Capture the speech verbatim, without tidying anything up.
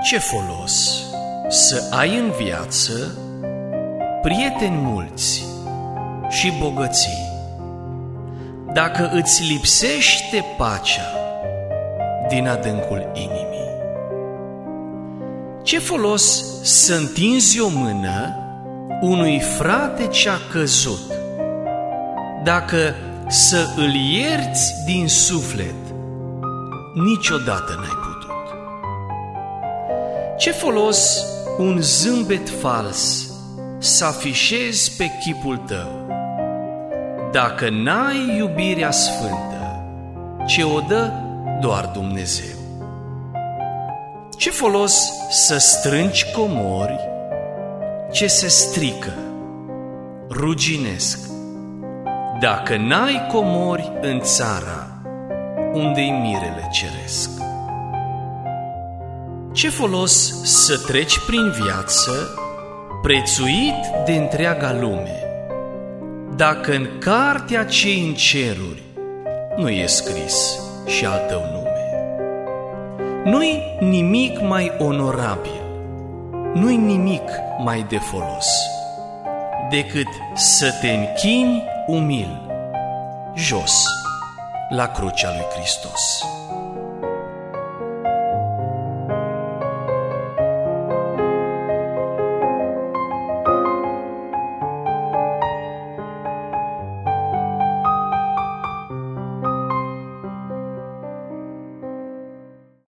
Ce folos să ai în viață prieteni mulți și bogății, dacă îți lipsește pacea din adâncul inimii? Ce folos să întinzi o mână unui frate ce-a căzut, dacă să îl ierți din suflet niciodată n-ai putut? Ce folos un zâmbet fals să afișezi pe chipul tău, dacă n-ai iubirea sfântă ce o dă doar Dumnezeu? Ce folos să strângi comori ce se strică, ruginesc, dacă n-ai comori în țara unde-i mirele ceresc? Ce folos să treci prin viață prețuit de întreaga lume, dacă în cartea cei în ceruri nu e scris și al tău nume? Nu-i nimic mai onorabil, nu-i nimic mai de folos decât să te închini umil, jos, la crucea lui Hristos.